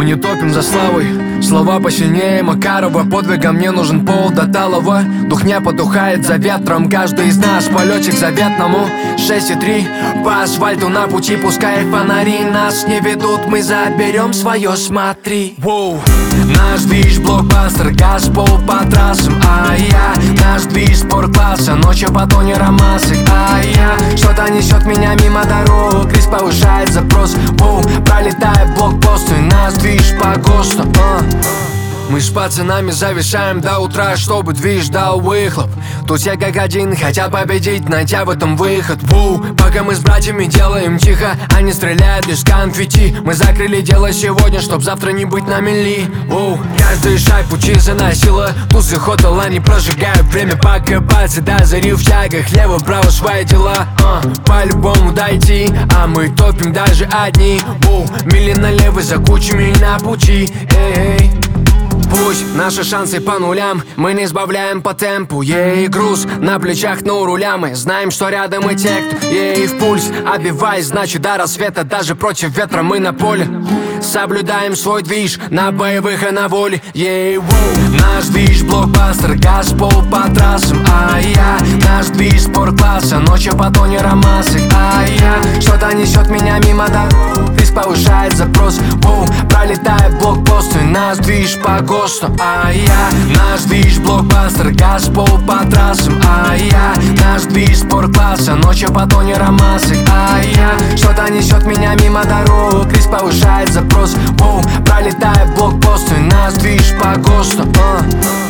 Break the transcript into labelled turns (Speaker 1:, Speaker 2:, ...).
Speaker 1: Мы не топим за славой, слова посильнее Макарова. Подвигом мне нужен пол до талого. Дух не потухает за ветром, каждый из нас в полете к заветному. 6,3 по асфальту на пути, пускай фонари нас не ведут, мы заберем свое, смотри. Воу. Наш движ блокбастер, газ пол по трассам, наш движ спорт-класса, ночью по тоне романсик, что-то несет меня мимо дорог, риск повышает запрос. Воу. Пролетает блокпосты, наш движ по ГОСТу. Мы с пацанами завершаем до утра, чтобы движ дал выхлоп. Тут все как один хотят победить, найдя в этом выход. Воу. Пока мы с братьями делаем тихо, они стреляют из конфетти. Мы закрыли дело сегодня, чтоб завтра не быть на мели. Воу. Каждый шаг пути заносила, тусы хотел, они прожигают время, пока пальцы до зари в тягах, лево-право свои дела. По-любому дойти, а мы топим даже одни. Воу. Мили налево за кучами на пути. Эй. Пусть наши шансы по нулям, мы не сбавляем по темпу. Ей груз на плечах, но у руля мы знаем, что рядом и те, кто ей в пульс. Обиваясь, значит до рассвета, даже против ветра мы на поле. Соблюдаем свой движ на боевых и на воле. Ей наш движ блокбастер, газ пол по трассам, наш движ спорт-класса, ночью по тоне романсик, что-то несет меня мимо дорог, риск повышает запрос. Воу. Пролетает блокпосты, наш движ по ГОСТу, наш движ блокбастер, газ пол по трассам, наш движ спорт-класса, ночью по тоне романсик, что-то несет меня мимо дорог, риск повышает запрос. Воу. Пролетает блокпосты, наш движ по ГОСТу.